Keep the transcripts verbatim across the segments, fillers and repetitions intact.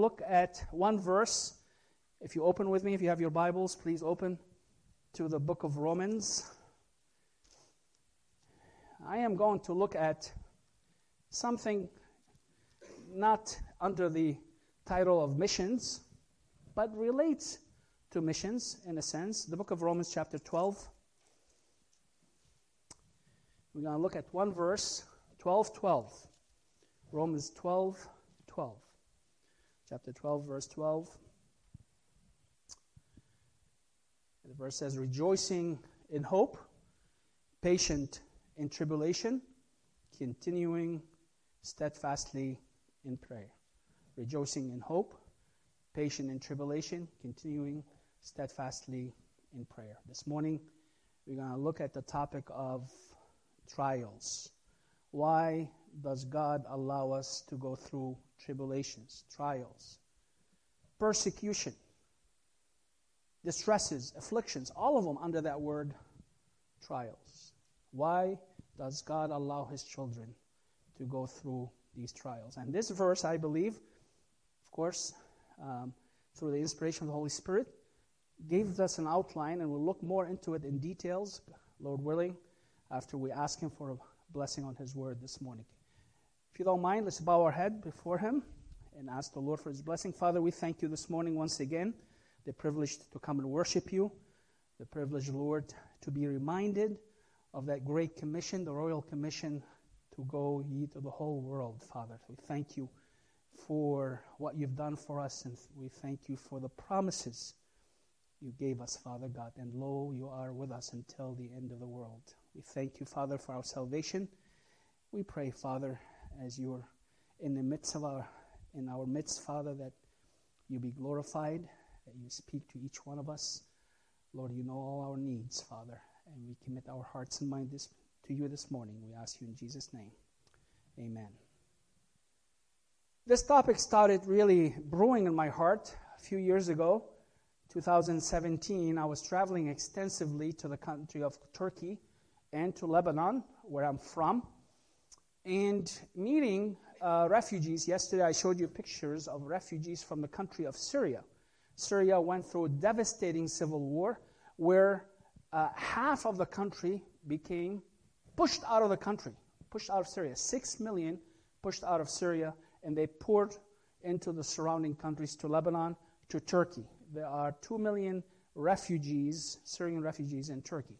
look at one verse. If you open with me, if you have your Bibles, please open to the book of Romans. I am going to look at something not under the title of missions, but relates to missions in a sense. The book of Romans chapter twelve. We're going to look at one verse, twelve twelve. Romans twelve twelve. Chapter twelve, verse twelve. The verse says, rejoicing in hope, patient in tribulation, continuing steadfastly in prayer. Rejoicing in hope, patient in tribulation, continuing steadfastly in prayer. This morning, we're going to look at the topic of trials. Why does God allow us to go through tribulations, trials, persecution, distresses, afflictions, all of them under that word trials? Why does God allow His children to go through these trials? And this verse, I believe, of course, um, through the inspiration of the Holy Spirit, gives us an outline, and we'll look more into it in details, Lord willing, after we ask Him for a blessing on His word this morning. If you don't mind, let's bow our head before Him and ask the Lord for His blessing. Father, we thank You this morning once again, the privilege to come and worship You, the privilege, Lord, to be reminded of that great commission, the royal commission, to go ye to the whole world, Father. We thank You for what You've done for us, and we thank You for the promises You gave us, Father God. And lo, You are with us until the end of the world. We thank You, Father, for our salvation. We pray, Father, as You're in the midst of our, in our midst, Father, that You be glorified, that You speak to each one of us. Lord, You know all our needs, Father, and we commit our hearts and minds this, to You this morning. We ask You in Jesus' name. Amen. This topic started really brewing in my heart a few years ago. two thousand seventeen, I was traveling extensively to the country of Turkey and to Lebanon, where I'm from, and meeting uh, refugees. Yesterday I showed you pictures of refugees from the country of Syria. Syria went through a devastating civil war where uh, half of the country became pushed out of the country, pushed out of Syria. Six million pushed out of Syria, and they poured into the surrounding countries, to Lebanon, to Turkey. There are two million refugees, Syrian refugees in Turkey.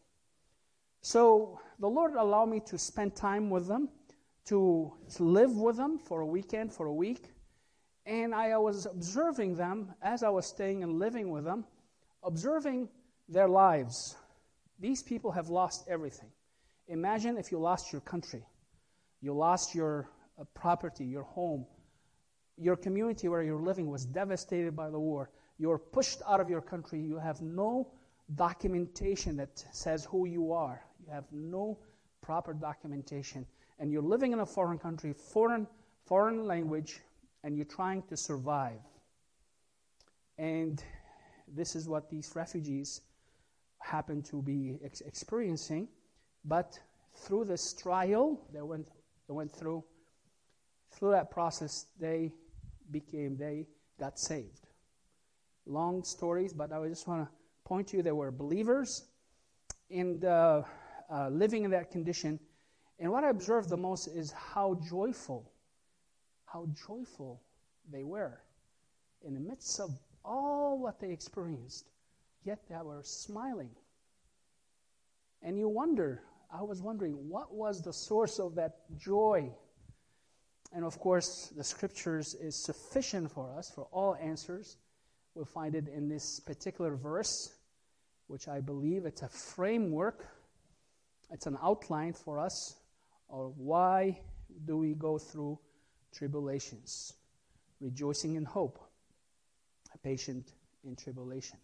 So the Lord allowed me to spend time with them, to live with them for a weekend, for a week. And I was observing them as I was staying and living with them, observing their lives. These people have lost everything. Imagine if you lost your country, you lost your uh, property, your home, your community where you're living was devastated by the war. You're pushed out of your country. You have no documentation that says who you are. You have no proper documentation. And you're living in a foreign country, foreign, foreign language, and you're trying to survive. And this is what these refugees happen to be ex- experiencing. But through this trial they went, they went through, through that process, they became, they got saved. Long stories, but I just want to point to you, they were believers and uh, uh, living in that condition. And what I observed the most is how joyful, how joyful they were in the midst of all what they experienced. Yet they were smiling. And you wonder, I was wondering, what was the source of that joy? And of course, the Scriptures is sufficient for us, for all answers. We'll find it in this particular verse, which I believe it's a framework, it's an outline for us of why do we go through tribulations. Rejoicing in hope, patient in tribulation.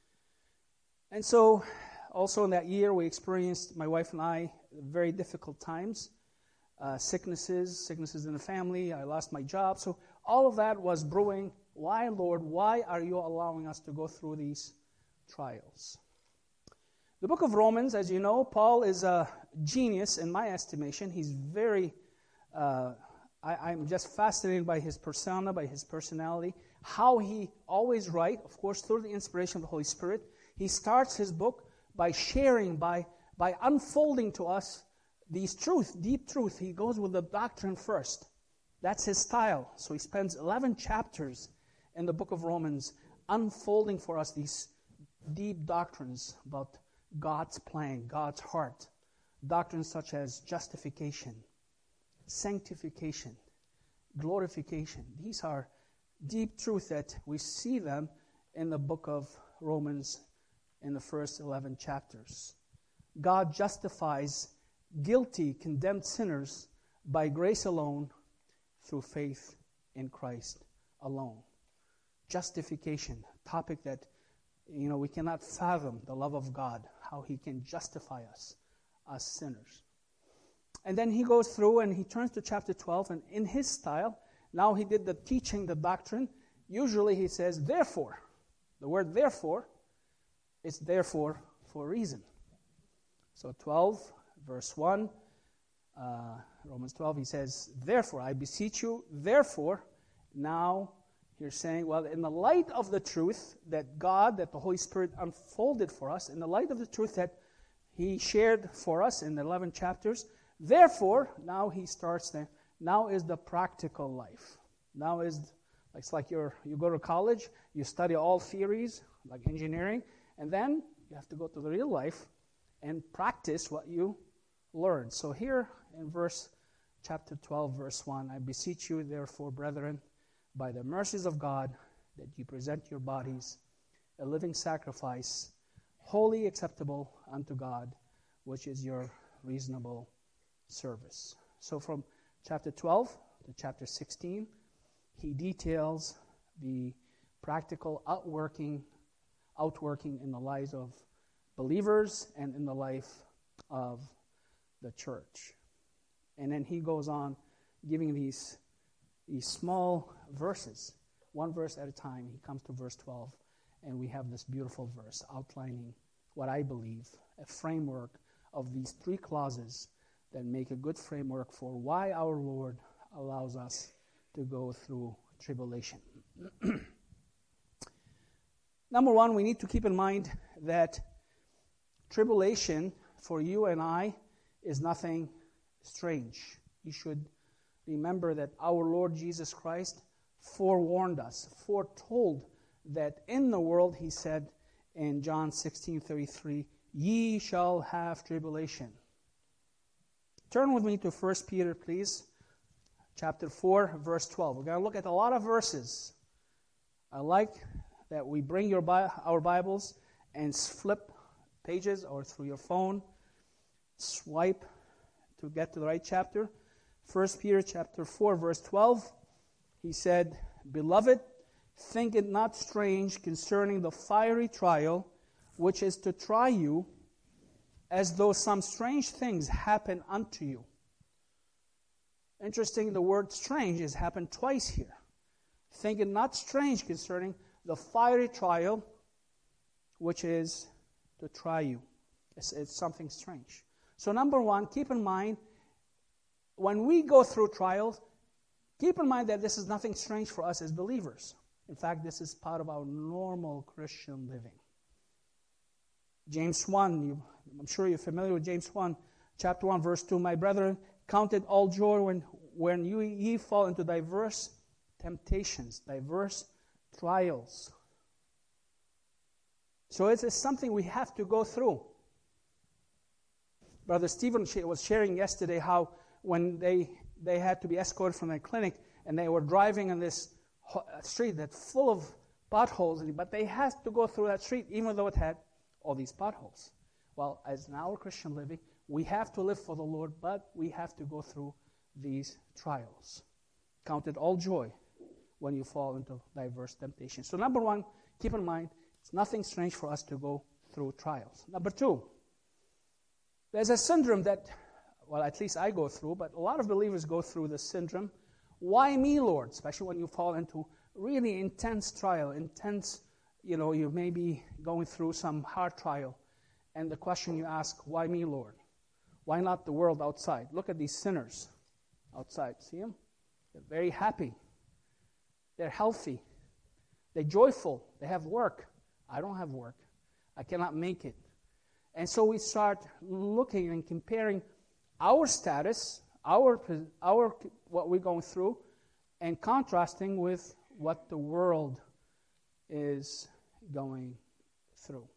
And so, also in that year, we experienced, my wife and I, very difficult times. Uh, sicknesses, sicknesses in the family. I lost my job. So all of that was brewing. Why, Lord, why are you allowing us to go through these trials? The book of Romans, as you know, Paul is a genius in my estimation. He's very, uh, I, I'm just fascinated by his persona, by his personality. how he always writes, of course, through the inspiration of the Holy Spirit. He starts his book by sharing, by, by unfolding to us these truth, deep truth. He goes with the doctrine first. That's his style. So he spends eleven chapters in the book of Romans unfolding for us these deep doctrines about God's plan, God's heart. Doctrines such as justification, sanctification, glorification. These are deep truths that we see them in the book of Romans in the first eleven chapters. God justifies guilty, condemned sinners by grace alone through faith in Christ alone. Justification, a topic that, you know, we cannot fathom the love of God, how he can justify us as sinners. And then he goes through and he turns to chapter twelve, and in his style, now he did the teaching, the doctrine. Usually he says, therefore. The word therefore is therefore for a reason. So twelve, verse one, uh, Romans twelve, he says, therefore, I beseech you, therefore, now you're saying, well, in the light of the truth that God, that the Holy Spirit unfolded for us, in the light of the truth that he shared for us in the eleven chapters, therefore, now he starts there. Now is the practical life. Now is, it's like you're, you go to college, you study all theories, like engineering, and then you have to go to the real life and practice what you learned. So here in verse, chapter twelve, verse one, I beseech you, therefore, brethren, by the mercies of God, that you present your bodies a living sacrifice, wholly acceptable unto God, which is your reasonable service. So from chapter twelve to chapter sixteen, he details the practical outworking, outworking in the lives of believers and in the life of the church. And then he goes on giving these, these small verses, one verse at a time. He comes to verse twelve, and we have this beautiful verse outlining what I believe, a framework of these three clauses that make a good framework for why our Lord allows us to go through tribulation. Number one, we need to keep in mind that tribulation for you and I is nothing strange. You should remember that our Lord Jesus Christ forewarned us, foretold that in the world, he said in John sixteen thirty-three, ye shall have tribulation. Turn with me to First Peter, please, chapter four, verse twelve. We're going to look at a lot of verses. I like that we bring your Bi- our Bibles and flip pages or through your phone, swipe to get to the right chapter. First Peter chapter four, verse twelve, he said, Beloved, think it not strange concerning the fiery trial which is to try you, as though some strange things happen unto you. Interesting, the word strange has happened twice here. Think it not strange concerning the fiery trial which is to try you. It's, it's something strange. So number one, keep in mind, when we go through trials, keep in mind that this is nothing strange for us as believers. In fact, this is part of our normal Christian living. James one, you, I'm sure you're familiar with James one, chapter one, verse two. My brethren, count it all joy when, when you ye fall into diverse temptations, diverse trials. So it's, it's something we have to go through. Brother Stephen was sharing yesterday how when they they had to be escorted from their clinic and they were driving on this street that's full of potholes, but they had to go through that street even though it had all these potholes. Well, as in our Christian living, we have to live for the Lord, but we have to go through these trials. Count it all joy when you fall into diverse temptations. So number one, keep in mind, it's nothing strange for us to go through trials. Number two, there's a syndrome that, well, at least I go through, but a lot of believers go through this syndrome. Why me, Lord? Especially when you fall into really intense trial, intense, you know, you may be going through some hard trial. And the question you ask, why me, Lord? Why not the world outside? Look at these sinners outside. See them? They're very happy. They're healthy. They're joyful. They have work. I don't have work. I cannot make it. And so we start looking and comparing our status, our our what we're going through, and contrasting with what the world is going through.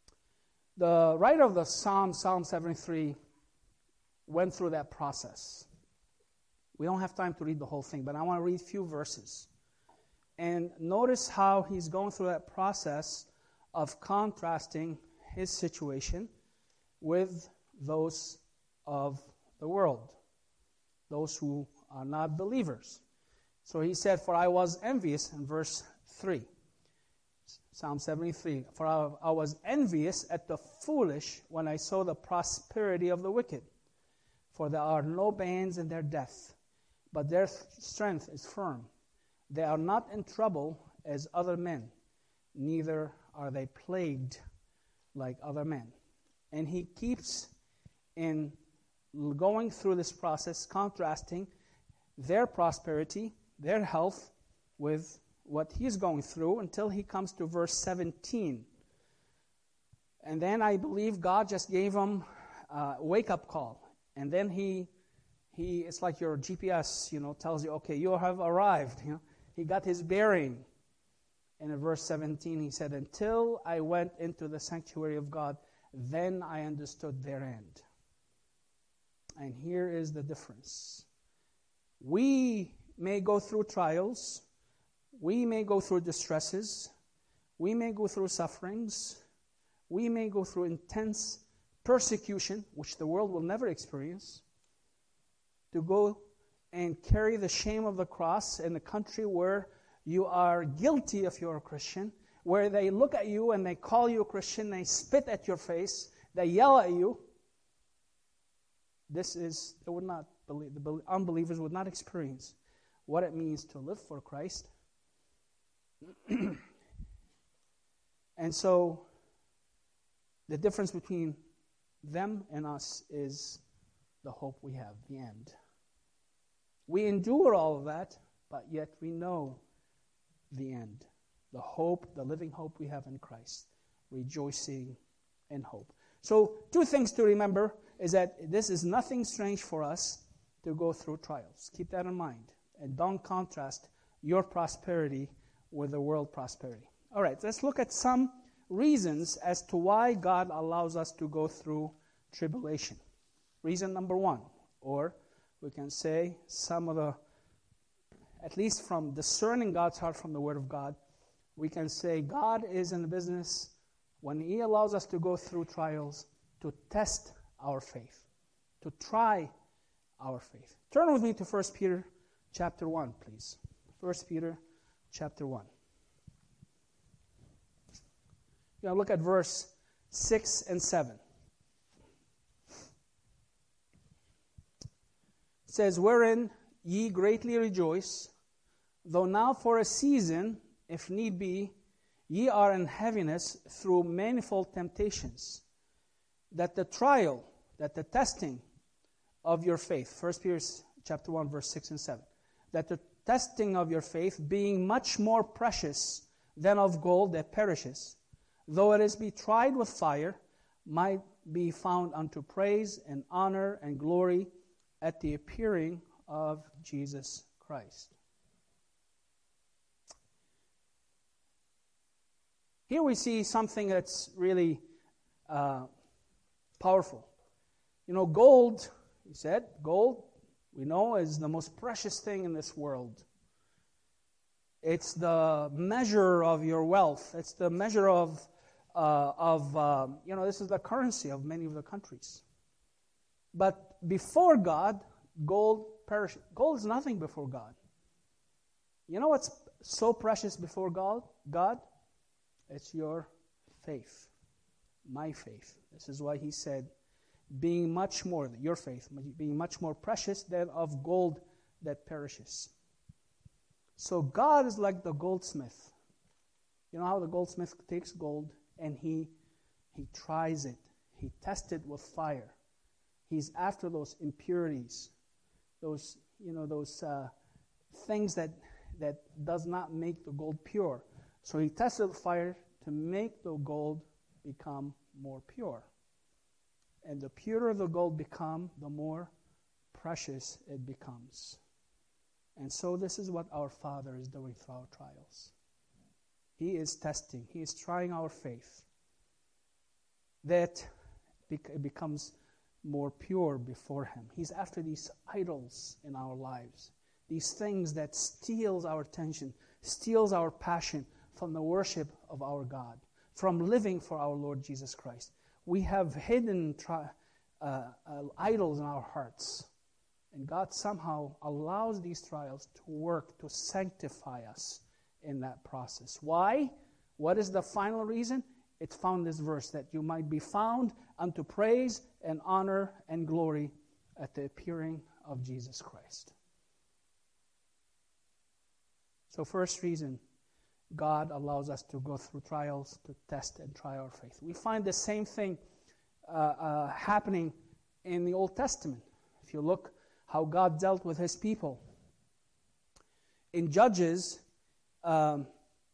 The writer of the Psalm, Psalm seventy-three, went through that process. We don't have time to read the whole thing, but I want to read a few verses. And notice how he's going through that process of contrasting his situation with those of the world, those who are not believers. So he said, for I was envious, in verse three, Psalm seventy-three, for I, I was envious at the foolish when I saw the prosperity of the wicked. For there are no bands in their death, but their strength is firm. They are not in trouble as other men, neither are they plagued like other men. And he keeps in going through this process, contrasting their prosperity, their health, with what he's going through until he comes to verse seventeen. And then I believe God just gave him a wake-up call. And then he, he it's like your G P S, you know, tells you, okay, you have arrived. You know, he got his bearing. And in verse seventeen, he said, until I went into the sanctuary of God, then I understood their end. And here is the difference. We may go through trials. We may go through distresses. We may go through sufferings. We may go through intense persecution, which the world will never experience. To go and carry the shame of the cross in a country where you are guilty if you're a Christian, where they look at you and they call you a Christian, they spit at your face, they yell at you. This is, they would not believe, the unbelievers would not experience what it means to live for Christ. And so, the difference between them and us is the hope we have, the end. We endure all of that, but yet we know the end. The hope, the living hope we have in Christ. Rejoicing in hope. So, two things to remember is that this is nothing strange for us to go through trials. Keep that in mind. And don't contrast your prosperity with the world prosperity. All right, let's look at some reasons as to why God allows us to go through tribulation. Reason number one, or we can say some of the, at least from discerning God's heart from the Word of God, we can say God is in the business, when He allows us to go through trials, to test our faith, to try our faith. Turn with me to First Peter chapter one, please. First Peter chapter one. You know, look at verse six and seven. It says, wherein ye greatly rejoice, though now for a season, if need be, ye are in heaviness through manifold temptations, that the trial, that the testing of your faith, First Peter chapter one, verse six and seven, that the testing of your faith, being much more precious than of gold that perishes, though it is be tried with fire, might be found unto praise and honor and glory at the appearing of Jesus Christ. Here we see something that's really uh, powerful. You know, gold, he said, gold, we know, is the most precious thing in this world. It's the measure of your wealth. It's the measure of, uh, of uh, you know, this is the currency of many of the countries. But before God, gold perishes. Gold is nothing before God. You know what's so precious before God? God? It's your faith. My faith. This is why he said, being much more, your faith, being much more precious than of gold that perishes. So God is like the goldsmith. You know how the goldsmith takes gold and he he tries it. He tests it with fire. He's after those impurities, those you know those uh, things that that does not make the gold pure. So he tested the fire to make the gold become more pure. And the purer the gold become, the more precious it becomes. And so this is what our Father is doing through our trials. He is testing. He is trying our faith. That it becomes more pure before Him. He's after these idols in our lives. These things that steals our attention, steals our passion from the worship of our God, from living for our Lord Jesus Christ. We have hidden tri- uh, uh, idols in our hearts. And God somehow allows these trials to work to sanctify us in that process. Why? What is the final reason? It's found in this verse, that you might be found unto praise and honor and glory at the appearing of Jesus Christ. So first reason, God allows us to go through trials to test and try our faith. We find the same thing uh, uh, happening in the Old Testament. If you look how God dealt with His people. In Judges, um,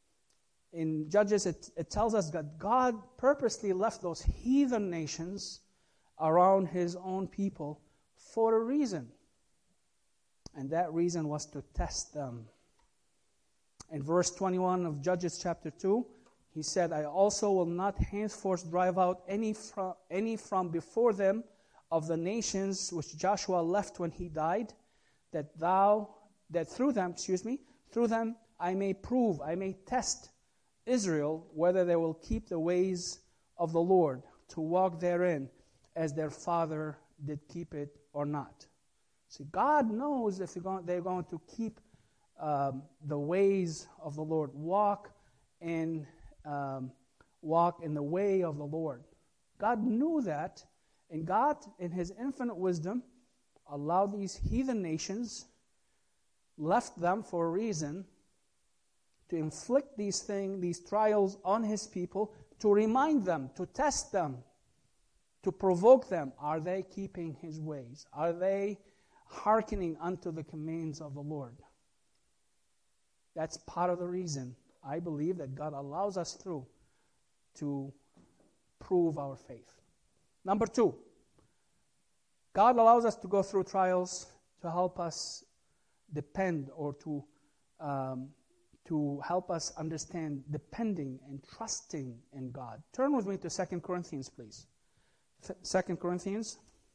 in Judges, it, it tells us that God purposely left those heathen nations around His own people for a reason. And that reason was to test them. In verse twenty-one of Judges chapter two, He said, I also will not henceforth drive out any from, any from before them of the nations which Joshua left when he died, that thou, that through them, excuse me, through them I may prove, I may test Israel, whether they will keep the ways of the Lord, to walk therein, as their father did keep it or not. See, God knows if they're going, they're going to keep um, the ways of the Lord, walk in, um, walk in the way of the Lord. God knew that. And God, in His infinite wisdom, allowed these heathen nations, left them for a reason, to inflict these things, these trials on His people, to remind them, to test them, to provoke them. Are they keeping His ways? Are they hearkening unto the commands of the Lord? That's part of the reason, I believe, that God allows us through to prove our faith. Number two, God allows us to go through trials to help us depend or to um, to help us understand depending and trusting in God. Turn with me to Second Corinthians, please. Second Corinthians.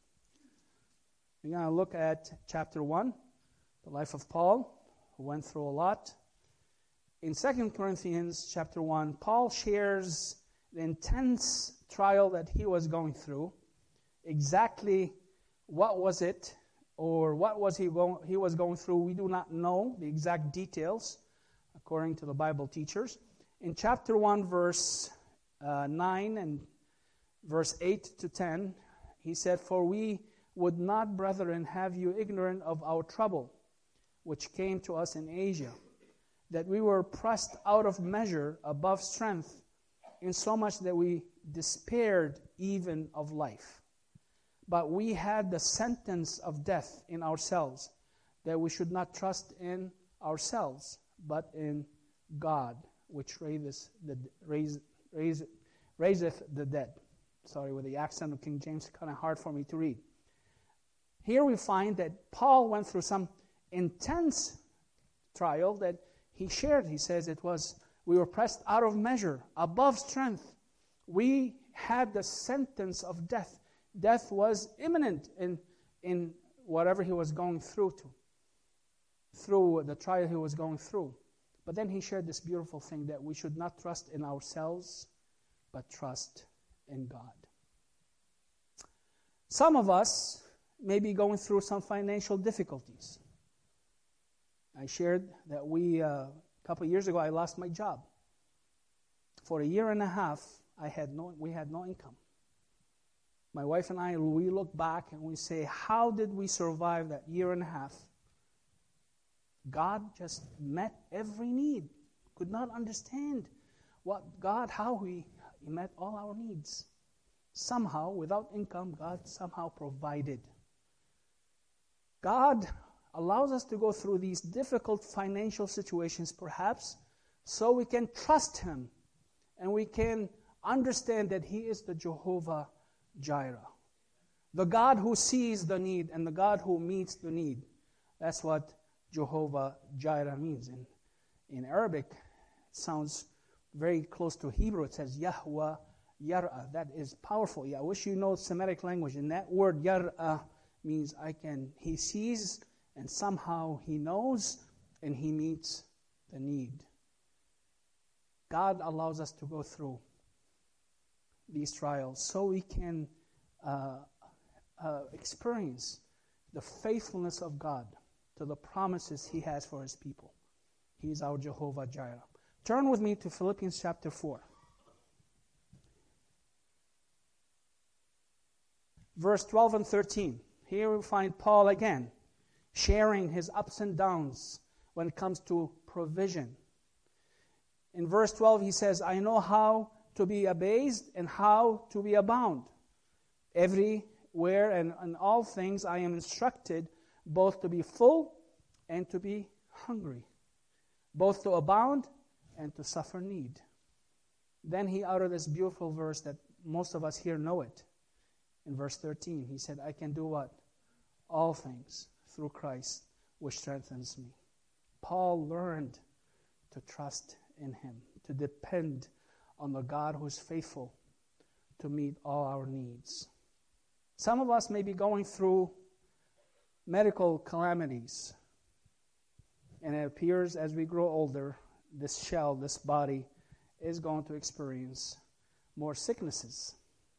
We're going to look at chapter one, the life of Paul, who went through a lot. In Second Corinthians chapter one, Paul shares the intense trial that he was going through. Exactly what was it, or what was he going he was going through, we do not know the exact details, according to the Bible teachers. In chapter one, verse uh, nine and verse eight to ten, he said, For we would not, brethren, have you ignorant of our trouble, which came to us in Asia, that we were pressed out of measure above strength, insomuch that we despaired even of life. But we had the sentence of death in ourselves, that we should not trust in ourselves, but in God, which raiseth the, raise, raise, raiseth the dead. Sorry, with the accent of King James, kind of hard for me to read. Here we find that Paul went through some intense trial that he shared. He says it was, we were pressed out of measure, above strength. We had the sentence of death. Death was imminent in, in whatever he was going through to, through the trial he was going through. But then he shared this beautiful thing, that we should not trust in ourselves, but trust in God. Some of us may be going through some financial difficulties. I shared that we, uh, a couple of years ago, I lost my job. For a year and a half, I had no, we had no income. My wife and I, we look back and we say, how did we survive that year and a half? God just met every need. Could not understand what God, how He, he met all our needs. Somehow, without income, God somehow provided. God allows us to go through these difficult financial situations, perhaps so we can trust Him and we can understand that He is the Jehovah Jireh, the God who sees the need and the God who meets the need. That's what Jehovah Jireh means. In, in Arabic, it sounds very close to Hebrew. It says Yahweh Yar'ah. That is powerful. Yeah, I wish you know Semitic language. And that word Yar'ah means I can, He sees and somehow He knows and He meets the need. God allows us to go through these trials so we can uh, uh, experience the faithfulness of God to the promises He has for His people. He is our Jehovah Jireh. Turn with me to Philippians chapter four. Verse twelve and thirteen. Here we find Paul again sharing his ups and downs when it comes to provision. In verse twelve he says, I know how to be abased and how to be abound. Everywhere and in all things I am instructed both to be full and to be hungry, both to abound and to suffer need. Then he uttered this beautiful verse that most of us here know it. In verse thirteen, he said, I can do what? All things through Christ, which strengthens me. Paul learned to trust in Him, to depend on the God who is faithful to meet all our needs. Some of us may be going through medical calamities, and it appears as we grow older, this shell, this body, is going to experience more sicknesses.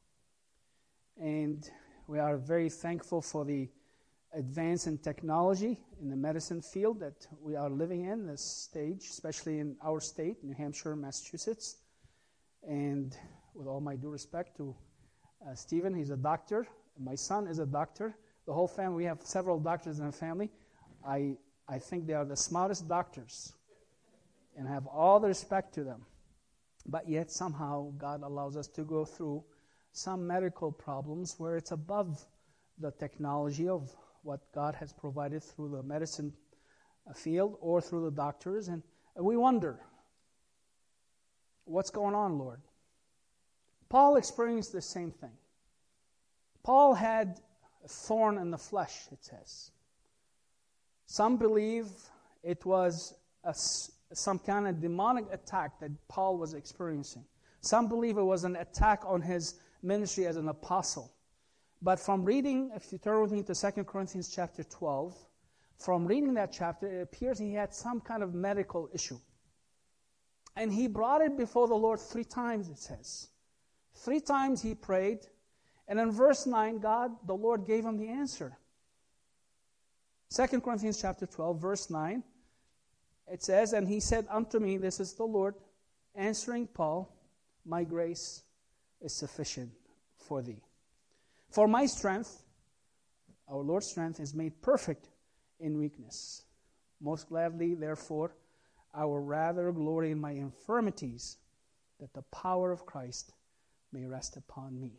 And we are very thankful for the advance in technology in the medicine field that we are living in this stage, especially in our state, New Hampshire, Massachusetts. And with all my due respect to uh, Stephen, he's a doctor. My son is a doctor. The whole family, we have several doctors in the family. I I think they are the smartest doctors and have all the respect to them. But yet somehow God allows us to go through some medical problems where it's above the technology of what God has provided through the medicine field or through the doctors. And we wonder, what's going on, Lord? Paul experienced the same thing. Paul had a thorn in the flesh, it says. Some believe it was a, some kind of demonic attack that Paul was experiencing. Some believe it was an attack on his ministry as an apostle. But from reading, if you turn with me to Second Corinthians chapter twelve, from reading that chapter, it appears he had some kind of medical issue. And he brought it before the Lord three times, it says. Three times he prayed, and in verse nine, God, the Lord, gave him the answer. Second Corinthians chapter twelve, verse nine, it says, and he said unto me, this is the Lord, answering Paul, my grace is sufficient for thee. For my strength, our Lord's strength, is made perfect in weakness. Most gladly, therefore, I will rather glory in my infirmities, that the power of Christ may rest upon me.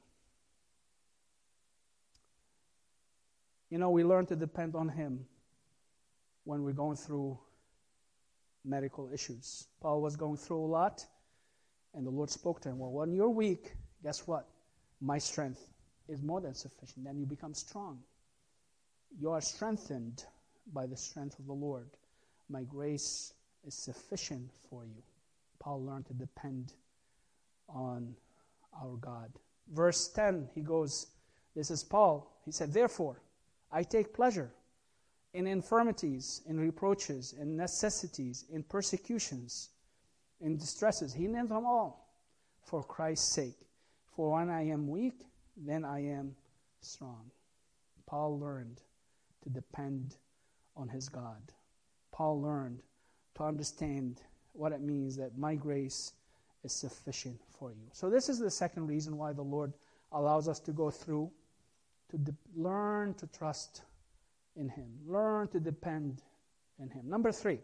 You know, we learn to depend on Him when we're going through medical issues. Paul was going through a lot, and the Lord spoke to him. Well, when you're weak, guess what? My strength is more than sufficient. Then you become strong. You are strengthened by the strength of the Lord. My grace is sufficient for you. Paul learned to depend on our God. Verse ten, he goes, this is Paul. He said, therefore, I take pleasure in infirmities, in reproaches, in necessities, in persecutions, in distresses. He named them all for Christ's sake. For when I am weak, then I am strong. Paul learned to depend on his God. Paul learned to understand what it means that my grace is sufficient for you. So this is the second reason why the Lord allows us to go through, to de- learn to trust in Him. Learn to depend in Him. Number three,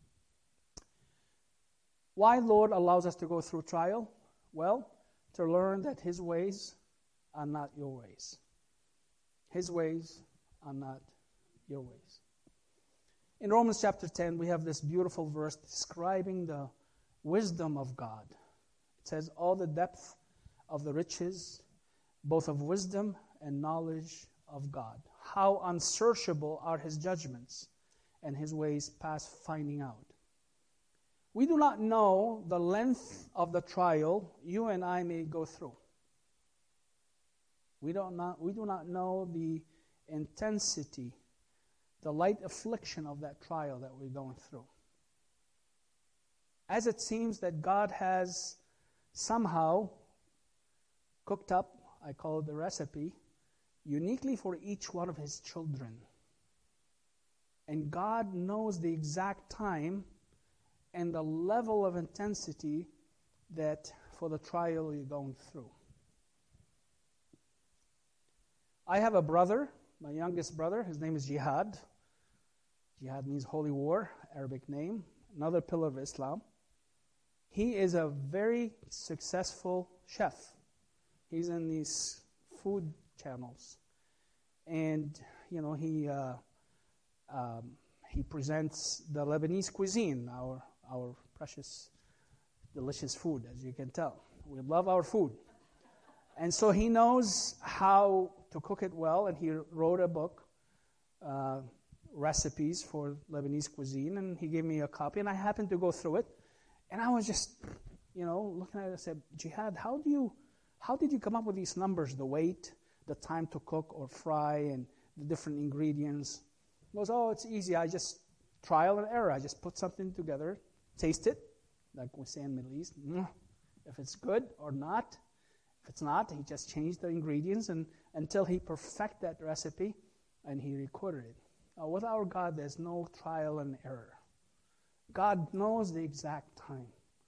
why Lord allows us to go through trial? Well, to learn that His ways are not your ways. His ways are not your ways. In Romans chapter ten, we have this beautiful verse describing the wisdom of God. It says, all the depth of the riches, both of wisdom and knowledge of God. How unsearchable are his judgments, and his ways past finding out. We do not know the length of the trial you and I may go through. We don't not, we do not know the intensity, the light affliction of that trial that we're going through. As it seems that God has somehow cooked up, I call it the recipe, uniquely for each one of his children. And God knows the exact time and the level of intensity that for the trial you're going through. I have a brother, my youngest brother. His name is Jihad. Jihad means holy war, Arabic name. Another pillar of Islam. He is a very successful chef. He's in these food channels. And, you know, he uh, um, he presents the Lebanese cuisine, our our precious, delicious food, as you can tell. We love our food. And so he knows how to cook it well, and he wrote a book, uh, recipes for Lebanese cuisine, and he gave me a copy, and I happened to go through it, and I was just, you know, looking at it and said, Jihad, how do you, how did you come up with these numbers, the weight, the time to cook or fry, and the different ingredients? He goes, oh, it's easy, I just trial and error, I just put something together, taste it, like we say in the Middle East, if it's good or not. If it's not, he just changed the ingredients and until he perfect that recipe and he recorded it. Now, with our God, there's no trial and error. God knows the exact time.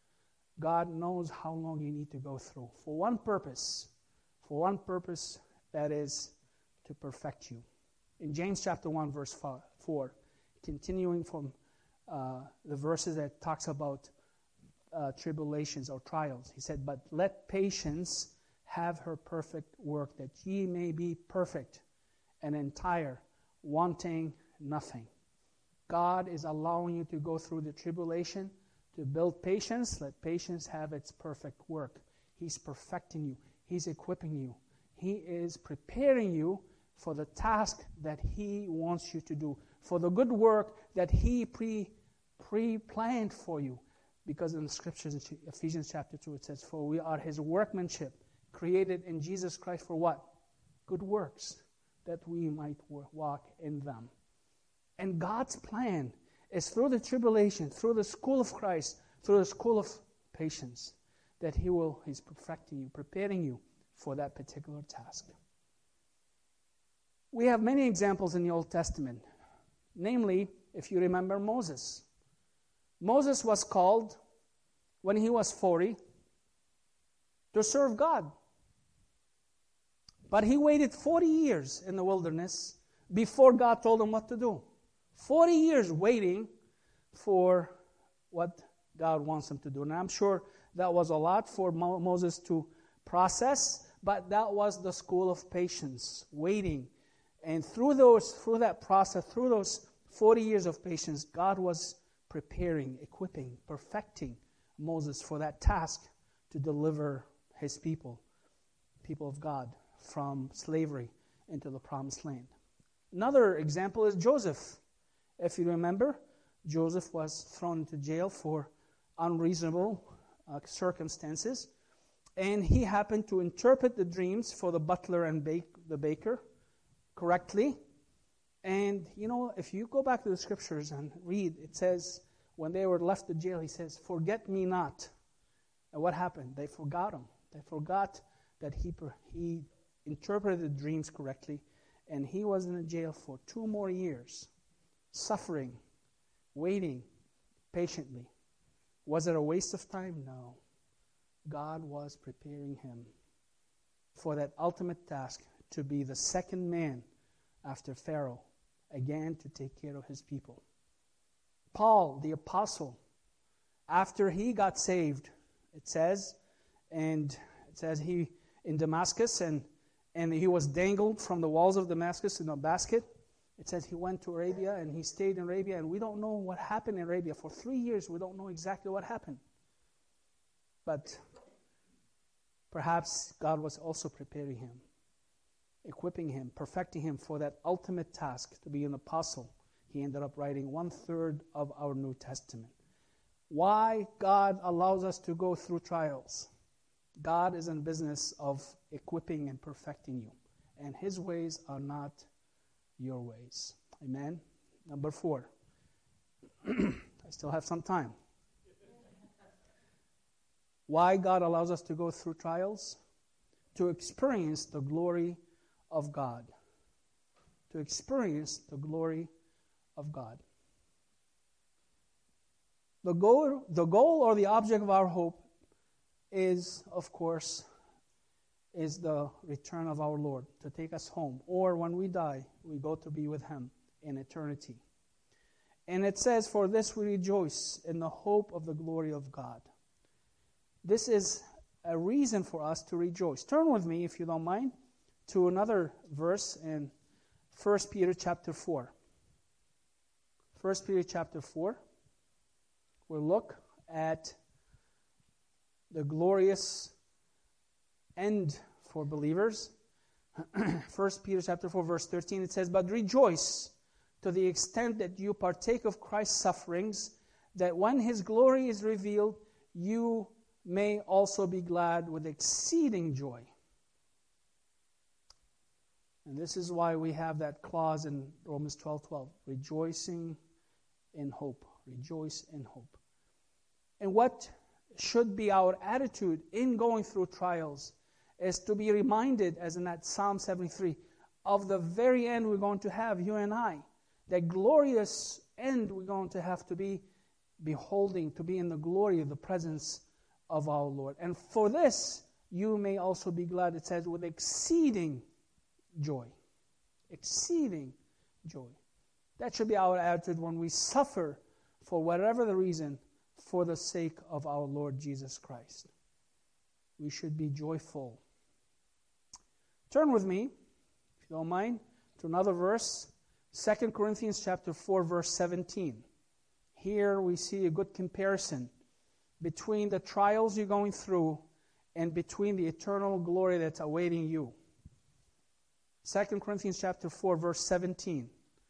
God knows how long you need to go through. For one purpose, for one purpose, that is to perfect you. In James chapter one, verse four, continuing from uh, the verses that talks about uh, tribulations or trials, he said, but let patience have her perfect work, that ye may be perfect and entire, wanting nothing. God is allowing you to go through the tribulation to build patience. Let patience have its perfect work. He's perfecting you. He's equipping you. He is preparing you for the task that He wants you to do, for the good work that He pre, pre-planned for you. Because in the scriptures, in Ephesians chapter two, it says, for we are His workmanship, created in Jesus Christ for what? Good works, that we might walk in them. And God's plan is through the tribulation, through the school of Christ, through the school of patience, that He will, He's perfecting you, preparing you for that particular task. We have many examples in the Old Testament. Namely, if you remember Moses. Moses was called when he was forty to serve God. But he waited forty years in the wilderness before God told him what to do. forty years waiting for what God wants him to do. And I'm sure that was a lot for Mo- Moses to process, but that was the school of patience, waiting. And through those, through that process, through those forty years of patience, God was preparing, equipping, perfecting Moses for that task to deliver His people, people of God, from slavery into the promised land. Another example is Joseph. If you remember, Joseph was thrown into jail for unreasonable uh, circumstances, and he happened to interpret the dreams for the butler and bake, the baker correctly. And, you know, if you go back to the scriptures and read, it says, when they were left the jail, he says, forget me not. And what happened? They forgot him. They forgot that he he interpreted the dreams correctly, and he was in the jail for two more years, suffering, waiting patiently. Was it a waste of time? No. God was preparing him for that ultimate task to be the second man after Pharaoh, again to take care of his people. Paul, the apostle, after he got saved, it says, and it says he in Damascus, and, and he was dangled from the walls of Damascus in a basket. It says he went to Arabia, and he stayed in Arabia, and we don't know what happened in Arabia. For three years, we don't know exactly what happened. But perhaps God was also preparing him, equipping him, perfecting him for that ultimate task to be an apostle. He ended up writing one third of our New Testament. Why God allows us to go through trials? God is in business of equipping and perfecting you. And his ways are not your ways. Amen? Number four. I still have some time. Why God allows us to go through trials? To experience the glory of God. To experience the glory of God. The goal, the goal or the object of our hope is, of course, is the return of our Lord to take us home. Or when we die, we go to be with him in eternity. And it says, for this we rejoice in the hope of the glory of God. This is a reason for us to rejoice. Turn with me, if you don't mind, to another verse in First Peter chapter four. First Peter chapter four. We'll look at the glorious end for believers. First Peter chapter four, verse thirteen, it says, but rejoice to the extent that you partake of Christ's sufferings, that when his glory is revealed, you may also be glad with exceeding joy. And this is why we have that clause in Romans twelve twelve, rejoicing in hope. Rejoice in hope. And what should be our attitude in going through trials is to be reminded, as in that Psalm seventy-three, of the very end we're going to have, you and I. That glorious end we're going to have to be beholding, to be in the glory of the presence of our Lord. And for this, you may also be glad, it says, with exceeding joy. Exceeding joy. That should be our attitude when we suffer for whatever the reason, for the sake of our Lord Jesus Christ. We should be joyful. Turn with me, if you don't mind, to another verse, Second Corinthians chapter four, verse seventeen. Here we see a good comparison between the trials you're going through and between the eternal glory that's awaiting you. Second Corinthians chapter four, verse seventeen.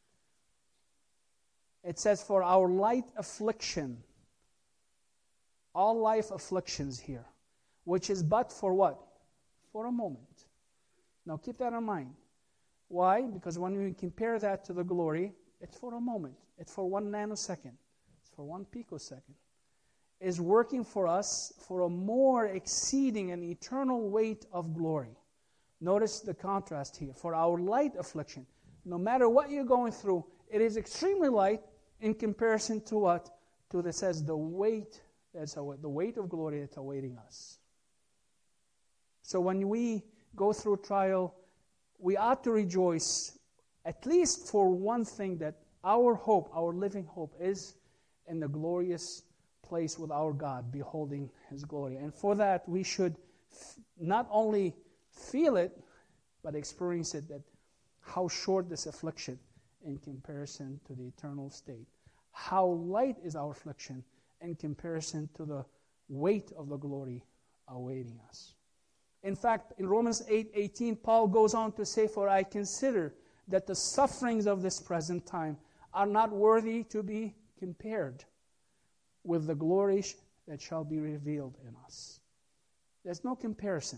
It says, for our light affliction, all life afflictions here, which is but for what? For a moment. Now keep that in mind. Why? Because when we compare that to the glory, it's for a moment. It's for one nanosecond. It's for one picosecond. Is working for us for a more exceeding and eternal weight of glory. Notice the contrast here. For our light affliction, no matter what you're going through, it is extremely light in comparison to what? To that says the weight that's awa- the weight of glory that's awaiting us. So when we go through trial, we ought to rejoice at least for one thing, that our hope, our living hope, is in the glorious place with our God, beholding his glory. And for that, we should f- not only feel it, but experience it, that how short this affliction in comparison to the eternal state. How light is our affliction in comparison to the weight of the glory awaiting us. In fact, in Romans eight eighteen, Paul goes on to say, for I consider that the sufferings of this present time are not worthy to be compared with the glory that shall be revealed in us. There's no comparison.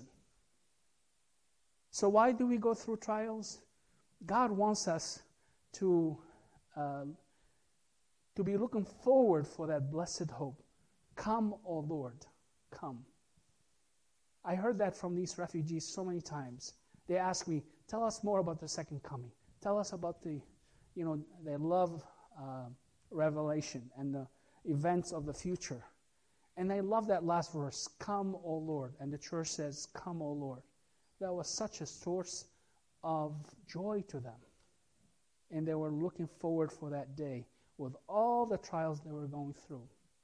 So why do we go through trials? God wants us to, uh, to be looking forward for that blessed hope. Come, O Lord, come. I heard that from these refugees so many times. They ask me, tell us more about the second coming. Tell us about the, you know, they love uh, Revelation and the events of the future. And they love that last verse, come, O Lord. And the church says, come, O Lord. That was such a source of joy to them. And they were looking forward for that day with all the trials they were going through.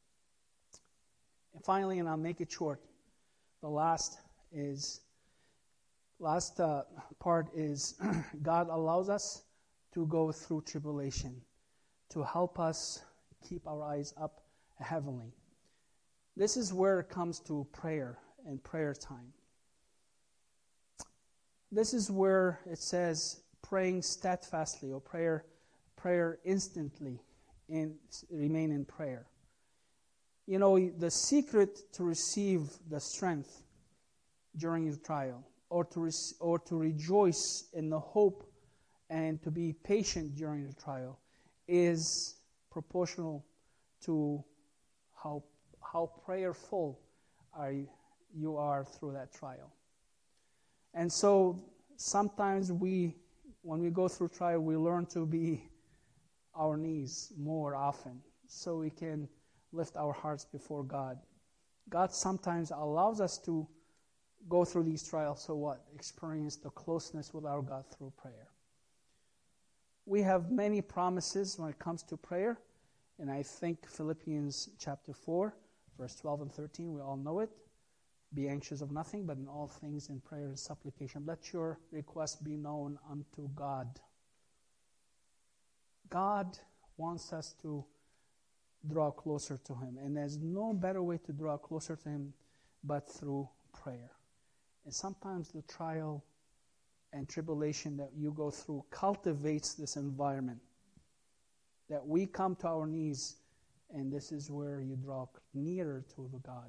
And finally, and I'll make it short, the last is, last uh, part is God allows us to go through tribulation to help us keep our eyes up heavenly. This is where it comes to prayer and prayer time. This is where it says praying steadfastly, or prayer, prayer instantly, and remain in prayer. You know, the secret to receive the strength during your trial, or to re- or to rejoice in the hope and to be patient during the trial, is proportional to how how prayerful are you, you are through that trial. And so sometimes we, when we go through trial, we learn to be our knees more often, so we can lift our hearts before God. God sometimes allows us to go through these trials, so what? Experience the closeness with our God through prayer. We have many promises when it comes to prayer, and I think Philippians chapter four, verse twelve and thirteen, we all know it. Be anxious of nothing, but in all things in prayer and supplication, let your requests be known unto God. God wants us to draw closer to Him, and there's no better way to draw closer to Him but through prayer. And sometimes the trial and tribulation that you go through cultivates this environment that we come to our knees, and this is where you draw nearer to the God.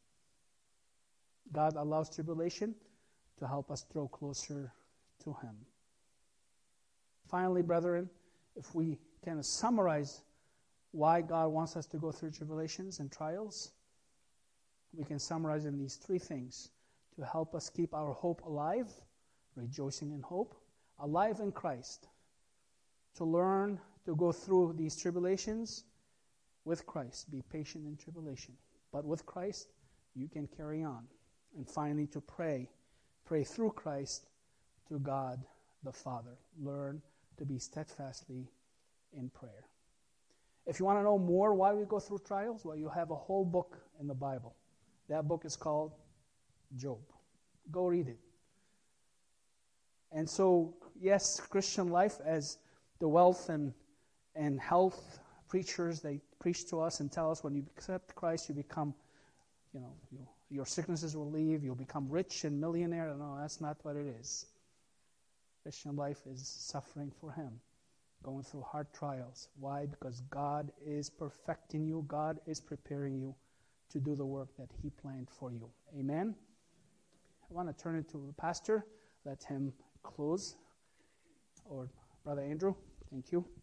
God allows tribulation to help us draw closer to Him. Finally, brethren, if we can summarize why God wants us to go through tribulations and trials, we can summarize in these three things: to help us keep our hope alive, rejoicing in hope, alive in Christ, to learn to go through these tribulations with Christ, be patient in tribulation, but with Christ you can carry on. And finally, to pray, pray through Christ to God the Father. Learn to be steadfastly in prayer. If you want to know more why we go through trials, well, you have a whole book in the Bible. That book is called Job. Go read it. And so, yes, Christian life, as the wealth and, and health preachers, they preach to us and tell us when you accept Christ, you become, you know, you, your sicknesses will leave, you'll become rich and millionaire. No, that's not what it is. Christian life is suffering for Him, going through hard trials. Why? Because God is perfecting you. God is preparing you to do the work that He planned for you. Amen? I want to turn it to the pastor. Let him close. Or Brother Andrew, thank you.